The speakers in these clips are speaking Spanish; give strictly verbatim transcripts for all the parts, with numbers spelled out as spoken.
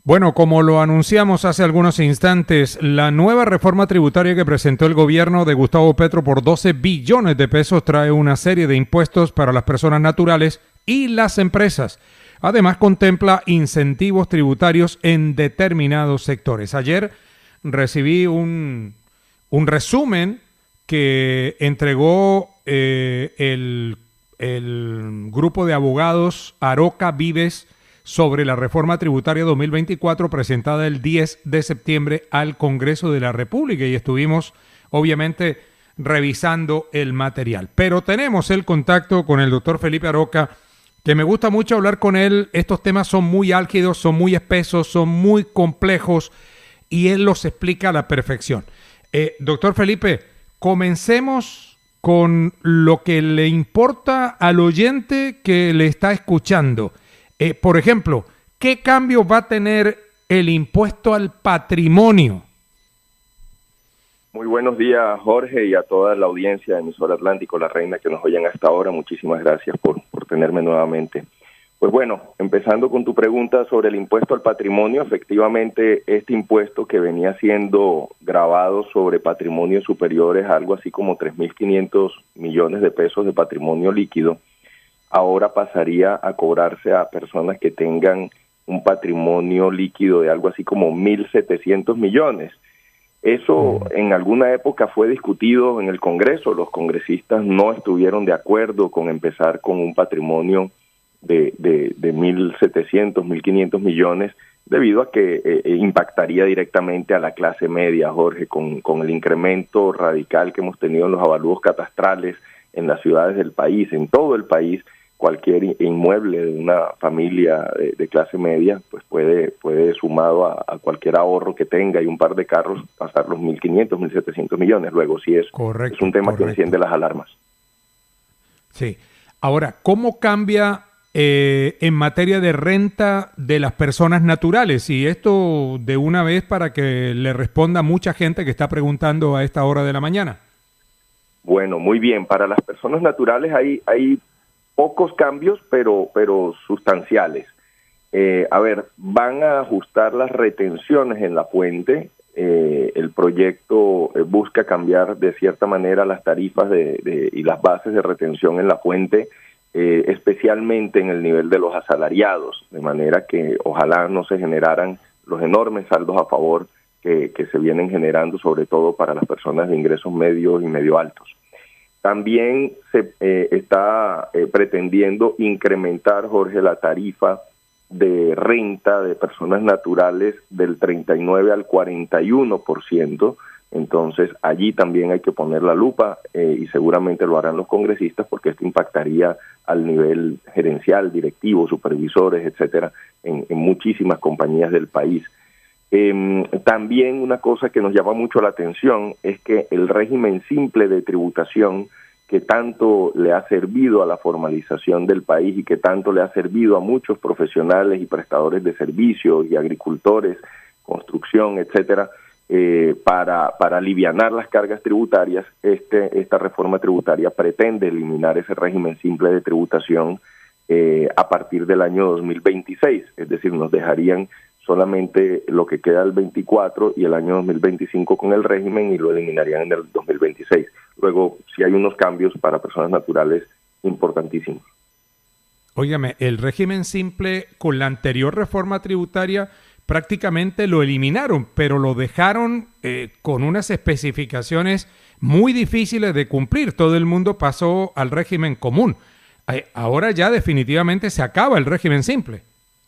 Bueno, como lo anunciamos hace algunos instantes, la nueva reforma tributaria que presentó el gobierno de Gustavo Petro por doce billones de pesos trae una serie de impuestos para las personas naturales y las empresas. Además, contempla incentivos tributarios en determinados sectores. Ayer recibí un, un resumen que entregó eh, el, el grupo de abogados Aroca Vives sobre la reforma tributaria dos mil veinticuatro presentada el diez de septiembre al Congreso de la República y estuvimos obviamente revisando el material. Pero tenemos el contacto con el doctor Felipe Aroca, que me gusta mucho hablar con él. Estos temas son muy álgidos, son muy espesos, son muy complejos y él los explica a la perfección. Eh, doctor Felipe, comencemos con lo que le importa al oyente que le está escuchando. Eh, por ejemplo, ¿qué cambio va a tener el impuesto al patrimonio? Muy buenos días, Jorge, y a toda la audiencia de Emisora Atlántico, La Reina, que nos oyen hasta ahora. Muchísimas gracias por, por tenerme nuevamente. Pues bueno, empezando con tu pregunta sobre el impuesto al patrimonio, efectivamente este impuesto que venía siendo grabado sobre patrimonios superiores a algo así como tres mil quinientos millones de pesos de patrimonio líquido, ahora pasaría a cobrarse a personas que tengan un patrimonio líquido de algo así como mil setecientos millones. Eso en alguna época fue discutido en el Congreso. Los congresistas no estuvieron de acuerdo con empezar con un patrimonio de, de, de mil setecientos, mil quinientos millones, debido a que eh, impactaría directamente a la clase media, Jorge, con, con el incremento radical que hemos tenido en los avalúos catastrales en las ciudades del país, en todo el país. Cualquier inmueble de una familia de, de clase media pues puede, puede sumado a, a cualquier ahorro que tenga y un par de carros, pasar los mil quinientos, mil setecientos millones. Luego sí es, correcto, es un tema correcto. Que enciende las alarmas. Sí. Ahora, ¿cómo cambia eh, en materia de renta de las personas naturales? Y esto de una vez para que le responda mucha gente que está preguntando a esta hora de la mañana. Bueno, muy bien. Para las personas naturales hay... hay pocos cambios, pero, pero sustanciales. Eh, a ver, van a ajustar las retenciones en la fuente. Eh, el proyecto eh, busca cambiar de cierta manera las tarifas de, de, y las bases de retención en la fuente, eh, especialmente en el nivel de los asalariados, de manera que ojalá no se generaran los enormes saldos a favor que, que se vienen generando, sobre todo para las personas de ingresos medios y medio altos. También se eh, está eh, pretendiendo incrementar, Jorge, la tarifa de renta de personas naturales del treinta y nueve al cuarenta y uno por ciento. Entonces, allí también hay que poner la lupa eh, y seguramente lo harán los congresistas porque esto impactaría al nivel gerencial, directivo, supervisores, etcétera, en, en muchísimas compañías del país. Eh, también una cosa que nos llama mucho la atención es que el régimen simple de tributación que tanto le ha servido a la formalización del país y que tanto le ha servido a muchos profesionales y prestadores de servicios y agricultores, construcción, etcétera, eh, para, para alivianar las cargas tributarias, este, esta reforma tributaria pretende eliminar ese régimen simple de tributación eh, a partir del año dos mil veintiséis, es decir, nos dejarían solamente lo que queda el veinticuatro y el año dos mil veinticinco con el régimen y lo eliminarían en el dos mil veintiséis. Luego, sí hay unos cambios para personas naturales importantísimos. Óigame, el régimen simple con la anterior reforma tributaria prácticamente lo eliminaron, pero lo dejaron eh, con unas especificaciones muy difíciles de cumplir. Todo el mundo pasó al régimen común. Eh, ahora ya definitivamente se acaba el régimen simple.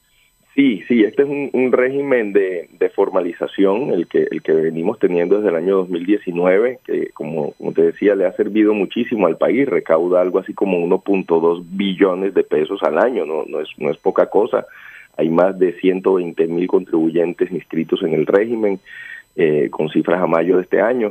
Sí, sí, este es un, un régimen de, de formalización, el que el que venimos teniendo desde el año dos mil diecinueve, que como, como te decía, le ha servido muchísimo al país, recauda algo así como uno punto dos billones de pesos al año, no, no es, no es poca cosa. Hay más de ciento veinte mil contribuyentes inscritos en el régimen, eh, con cifras a mayo de este año.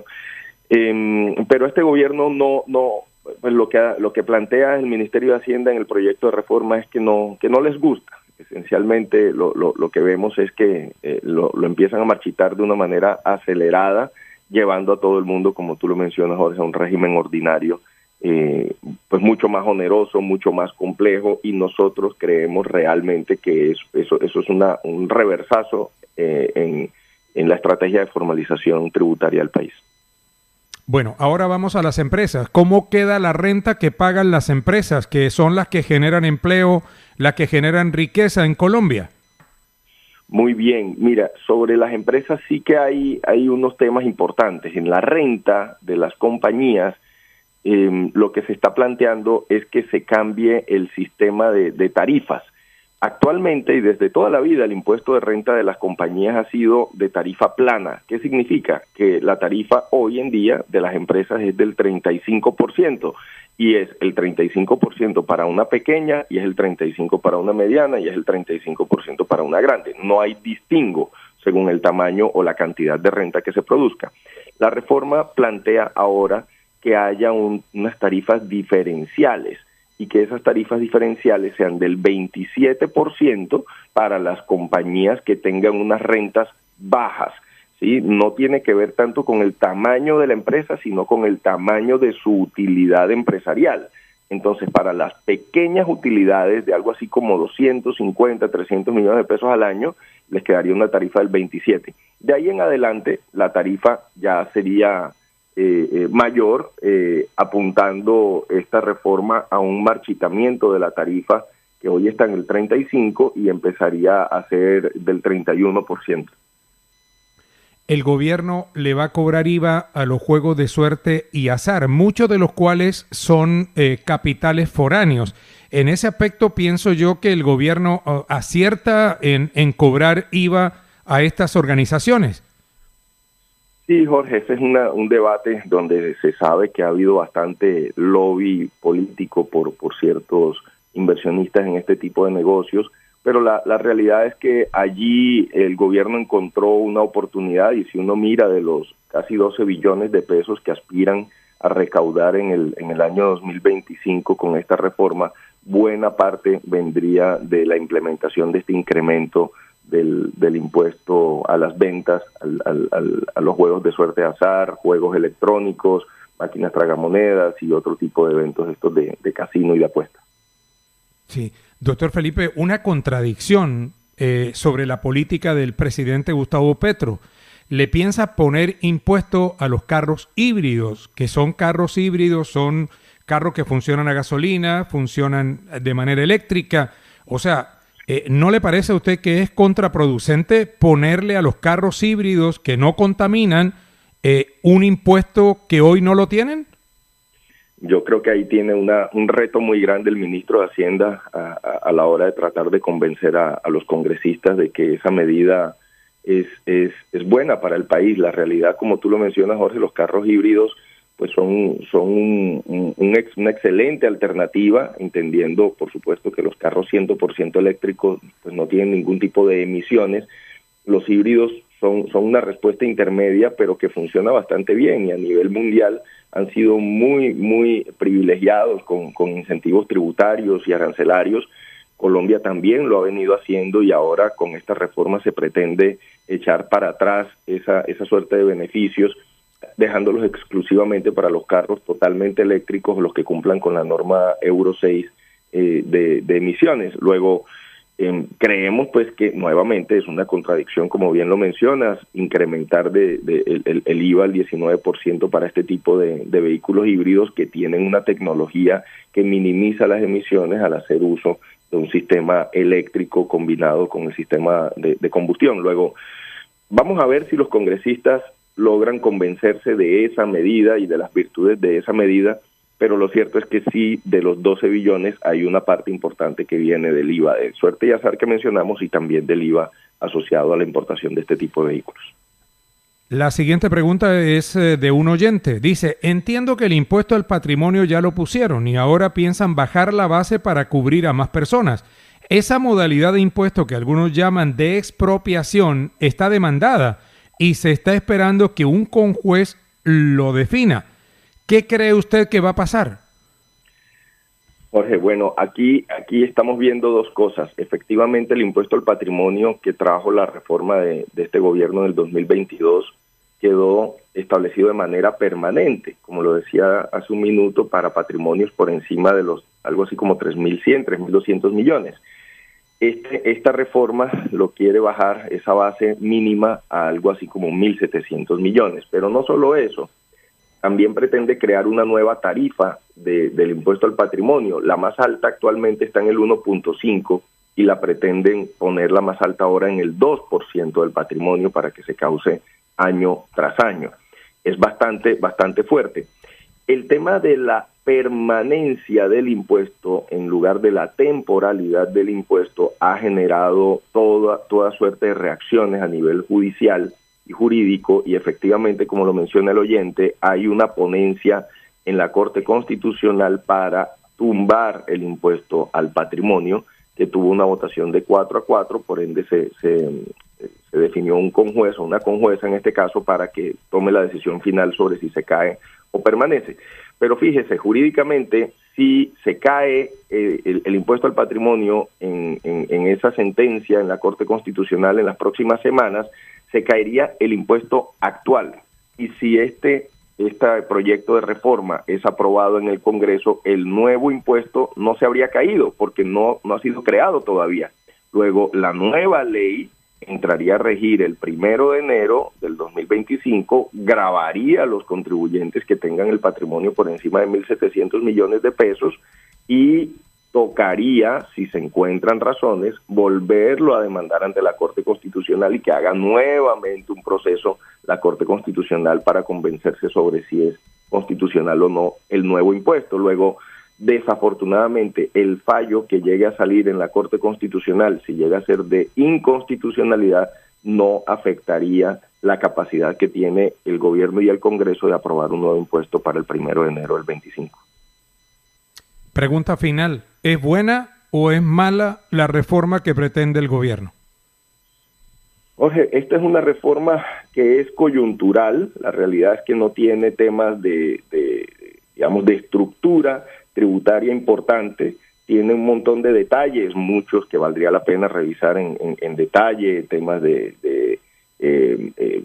Eh, pero este gobierno no, no, pues lo que lo que plantea el Ministerio de Hacienda en el proyecto de reforma es que no, que no les gusta. Esencialmente lo, lo, lo que vemos es que eh, lo, lo empiezan a marchitar de una manera acelerada, llevando a todo el mundo, como tú lo mencionas, Jorge, a un régimen ordinario, eh, pues mucho más oneroso, mucho más complejo, y nosotros creemos realmente que eso, eso, eso es una, un reversazo eh, en, en la estrategia de formalización tributaria del país. Bueno, ahora vamos a las empresas. ¿Cómo queda la renta que pagan las empresas, que son las que generan empleo, las que generan riqueza en Colombia? Muy bien, mira, sobre las empresas sí que hay, hay unos temas importantes. En la renta de las compañías, eh, lo que se está planteando es que se cambie el sistema de, de tarifas. Actualmente y desde toda la vida el impuesto de renta de las compañías ha sido de tarifa plana. ¿Qué significa? Que la tarifa hoy en día de las empresas es del treinta y cinco por ciento y es el treinta y cinco por ciento para una pequeña y es el treinta y cinco por ciento para una mediana y es el treinta y cinco por ciento para una grande. No hay distingo según el tamaño o la cantidad de renta que se produzca. La reforma plantea ahora que haya un, unas tarifas diferenciales y que esas tarifas diferenciales sean del veintisiete por ciento para las compañías que tengan unas rentas bajas, ¿sí? No tiene que ver tanto con el tamaño de la empresa, sino con el tamaño de su utilidad empresarial. Entonces, para las pequeñas utilidades de algo así como doscientos cincuenta, trescientos millones de pesos al año, les quedaría una tarifa del veintisiete. De ahí en adelante, la tarifa ya sería Eh, eh, mayor, eh, apuntando esta reforma a un marchitamiento de la tarifa que hoy está en el treinta y cinco y empezaría a ser del treinta y uno por ciento. El gobierno le va a cobrar I V A a los juegos de suerte y azar, muchos de los cuales son eh, capitales foráneos. En ese aspecto pienso yo que el gobierno uh, acierta en, en cobrar I V A a estas organizaciones. Sí, Jorge, ese es una, un debate donde se sabe que ha habido bastante lobby político por, por ciertos inversionistas en este tipo de negocios, pero la, la realidad es que allí el gobierno encontró una oportunidad y si uno mira de los casi doce billones de pesos que aspiran a recaudar en el, en el año dos mil veinticinco con esta reforma, buena parte vendría de la implementación de este incremento Del, del impuesto a las ventas, al, al, al, a los juegos de suerte de azar, juegos electrónicos, máquinas tragamonedas y otro tipo de eventos estos de, de casino y de apuestas. Sí, doctor Felipe, una contradicción eh, sobre la política del presidente Gustavo Petro. Le piensa poner impuesto a los carros híbridos, que son carros híbridos, son carros que funcionan a gasolina, funcionan de manera eléctrica, o sea, Eh, ¿no le parece a usted que es contraproducente ponerle a los carros híbridos que no contaminan eh, un impuesto que hoy no lo tienen? Yo creo que ahí tiene una, un reto muy grande el ministro de Hacienda a, a, a la hora de tratar de convencer a, a los congresistas de que esa medida es, es, es buena para el país. La realidad, como tú lo mencionas, Jorge, los carros híbridos pues son, son un, un, un ex, una excelente alternativa, entendiendo, por supuesto, que los carros cien por ciento eléctricos pues no tienen ningún tipo de emisiones. Los híbridos son, son una respuesta intermedia, pero que funciona bastante bien y a nivel mundial han sido muy, muy privilegiados con, con incentivos tributarios y arancelarios. Colombia también lo ha venido haciendo y ahora con esta reforma se pretende echar para atrás esa, esa suerte de beneficios, dejándolos exclusivamente para los carros totalmente eléctricos, los que cumplan con la norma Euro seis eh, de, de emisiones. Luego, eh, creemos pues que nuevamente es una contradicción, como bien lo mencionas, incrementar de, de el, el I V A al diecinueve por ciento para este tipo de, de vehículos híbridos que tienen una tecnología que minimiza las emisiones al hacer uso de un sistema eléctrico combinado con el sistema de, de combustión. Luego, vamos a ver si los congresistas logran convencerse de esa medida y de las virtudes de esa medida, pero lo cierto es que sí, de los doce billones hay una parte importante que viene del I V A de suerte y azar que mencionamos y también del I V A asociado a la importación de este tipo de vehículos. La siguiente pregunta es de un oyente. Dice, entiendo que el impuesto al patrimonio ya lo pusieron y ahora piensan bajar la base para cubrir a más personas. Esa modalidad de impuesto que algunos llaman de expropiación está demandada y se está esperando que un conjuez lo defina. ¿Qué cree usted que va a pasar? Jorge, bueno, aquí, aquí estamos viendo dos cosas. Efectivamente, el impuesto al patrimonio que trajo la reforma de, de este gobierno del dos mil veintidós quedó establecido de manera permanente, como lo decía hace un minuto, para patrimonios por encima de los algo así como tres mil cien, tres mil doscientos millones. Este, esta reforma lo quiere bajar esa base mínima a algo así como mil setecientos millones, pero no solo eso, también pretende crear una nueva tarifa de, del impuesto al patrimonio. La más alta actualmente está en el uno punto cinco y la pretenden poner la más alta ahora en el dos por ciento del patrimonio para que se cause año tras año. Es bastante, bastante fuerte. El tema de la permanencia del impuesto en lugar de la temporalidad del impuesto ha generado toda, toda suerte de reacciones a nivel judicial y jurídico, y efectivamente, como lo menciona el oyente, hay una ponencia en la Corte Constitucional para tumbar el impuesto al patrimonio, que tuvo una votación de cuatro a cuatro, por ende se, se, se definió un conjuez o una conjueza en este caso para que tome la decisión final sobre si se cae o permanece. Pero fíjese, jurídicamente, si se cae eh, el, el impuesto al patrimonio en, en, en esa sentencia en la Corte Constitucional en las próximas semanas, se caería el impuesto actual. Y si este, este proyecto de reforma es aprobado en el Congreso, el nuevo impuesto no se habría caído porque no, no ha sido creado todavía. Luego, la nueva ley entraría a regir el primero de enero del dos mil veinticinco, gravaría a los contribuyentes que tengan el patrimonio por encima de mil setecientos millones de pesos y tocaría, si se encuentran razones, volverlo a demandar ante la Corte Constitucional y que haga nuevamente un proceso la Corte Constitucional para convencerse sobre si es constitucional o no el nuevo impuesto. Luego, desafortunadamente, el fallo que llegue a salir en la Corte Constitucional, si llega a ser de inconstitucionalidad, no afectaría la capacidad que tiene el gobierno y el Congreso de aprobar un nuevo impuesto para el primero de enero del veinticinco. Pregunta final, ¿es buena o es mala la reforma que pretende el gobierno? Jorge, esta es una reforma que es coyuntural. La realidad es que no tiene temas de, de digamos, de estructura tributaria importante. Tiene un montón de detalles, muchos que valdría la pena revisar en, en, en detalle, temas de, de eh, eh,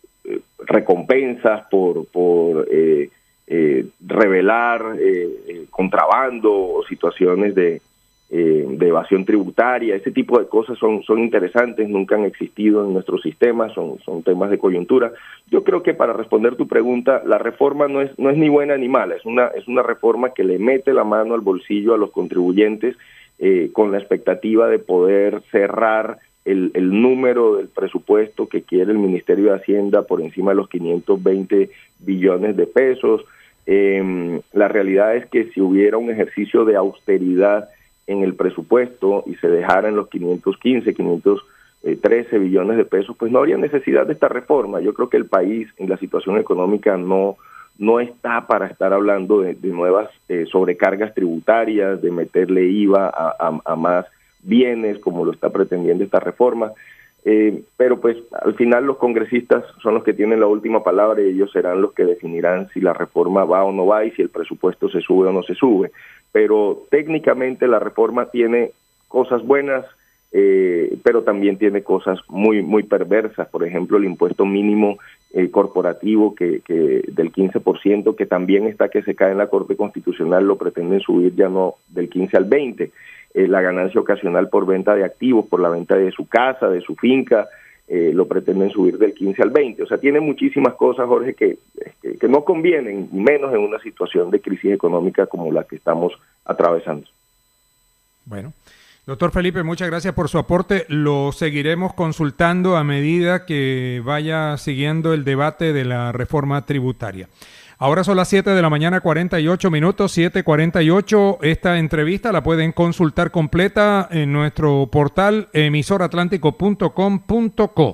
recompensas por, por eh, eh, revelar eh, eh, contrabando o situaciones de, eh, de evasión tributaria. Ese tipo de cosas son, son interesantes, nunca han existido en nuestro sistema, son, son temas de coyuntura. Yo creo que para responder tu pregunta, la reforma no es, no es ni buena ni mala, es una, es una reforma que le mete la mano al bolsillo a los contribuyentes eh, con la expectativa de poder cerrar el, el número del presupuesto que quiere el Ministerio de Hacienda por encima de los quinientos veinte billones de pesos. Eh, la realidad es que si hubiera un ejercicio de austeridad en el presupuesto y se dejara en los quinientos quince, quinientos trece billones de pesos, pues no habría necesidad de esta reforma. Yo creo que el país en la situación económica no, no está para estar hablando de, de nuevas eh, sobrecargas tributarias, de meterle I V A a, a, a más bienes como lo está pretendiendo esta reforma. Eh, pero pues al final los congresistas son los que tienen la última palabra y ellos serán los que definirán si la reforma va o no va y si el presupuesto se sube o no se sube. Pero técnicamente la reforma tiene cosas buenas, eh, pero también tiene cosas muy muy perversas. Por ejemplo, el impuesto mínimo eh, corporativo que, que del quince por ciento, que también está que se cae en la Corte Constitucional, lo pretenden subir ya no del quince al veinte. Eh, la ganancia ocasional por venta de activos, por la venta de su casa, de su finca, eh, lo pretenden subir del quince al veinte. O sea, tiene muchísimas cosas, Jorge, que, que, que no convienen, menos en una situación de crisis económica como la que estamos atravesando. Bueno, doctor Felipe, muchas gracias por su aporte. Lo seguiremos consultando a medida que vaya siguiendo el debate de la reforma tributaria. Ahora son las siete de la mañana, cuarenta y ocho minutos, siete cuarenta y ocho. Esta entrevista la pueden consultar completa en nuestro portal emisor atlántico punto com punto co.